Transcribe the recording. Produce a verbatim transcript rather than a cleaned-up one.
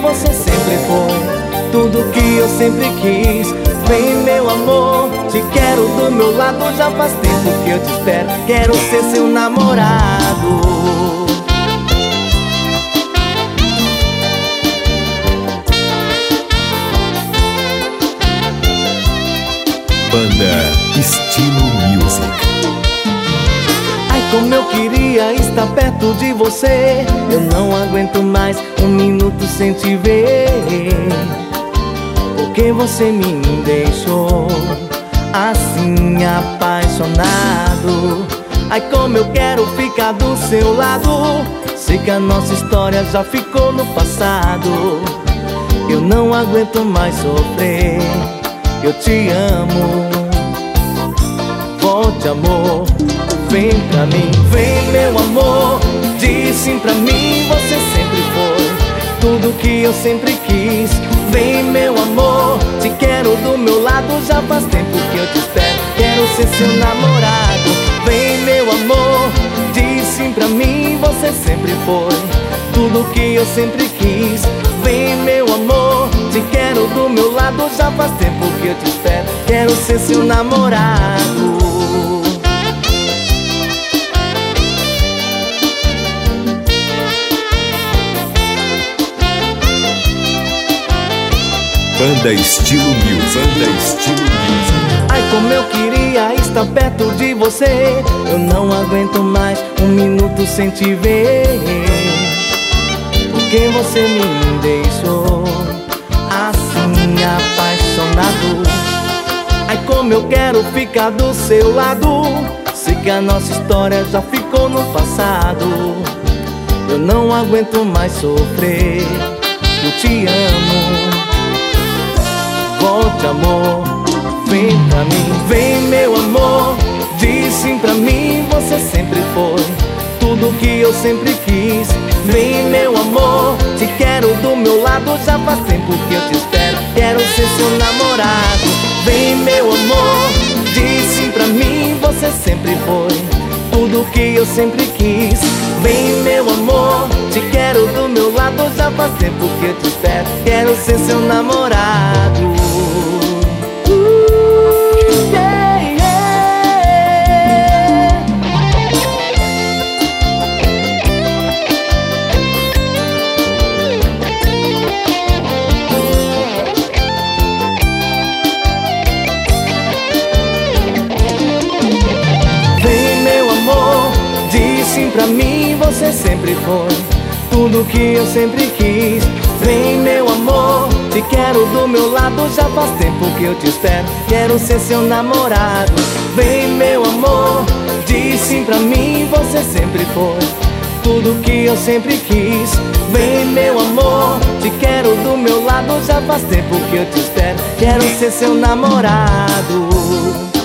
você sempre foi tudo que eu sempre quis. Vem, meu amor, te quero do meu lado. Já faz tempo que eu te espero, quero ser seu namorado. Banda Estilo Music. Ai, como eu queria estar perto de você. Eu não aguento mais um minuto sem te ver, porque você me deixou assim apaixonado. Ai, como eu quero ficar do seu lado. Sei que a nossa história já ficou no passado. Eu não aguento mais sofrer. Eu te amo. Volte, amor, vem pra mim. Vem, meu amor, diz sim pra mim. Você sempre foi tudo que eu sempre quis. Vem, meu amor, te quero do meu lado. Já faz tempo que eu te espero, quero ser seu namorado. Vem, meu amor, diz sim pra mim. Você sempre foi tudo que eu sempre quis. Vem, meu amor, te quero do meu lado. Já faz tempo que eu te espero, quero ser seu namorado. Banda Estilo Music. Banda Estilo Music. Ai, como eu queria estar perto de você. Eu não aguento mais um minuto sem te ver, porque você me deixou assim apaixonado. Ai, como eu quero ficar do seu lado. Sei que a nossa história já ficou no passado. Eu não aguento mais sofrer. Eu te amo. Volte, amor, vem pra mim. Vem, meu amor, diz sim pra mim. Você sempre foi tudo que eu sempre quis. Vem, meu amor, te quero do meu lado. Já faz tempo que eu te espero, quero ser seu namorado. Vem, meu amor, diz sim pra mim. Você sempre foi tudo que eu sempre quis. Vem, meu amor, te quero do meu lado. Já faz tempo que eu te espero, quero ser seu namorado. Pra mim você sempre foi tudo que eu sempre quis. Vem, meu amor, te quero do meu lado. Já faz tempo que eu te espero, quero ser seu namorado. Vem, meu amor, diz sim pra mim. Você sempre foi tudo que eu sempre quis. Vem, meu amor, te quero do meu lado. Já faz tempo que eu te espero, quero ser seu namorado.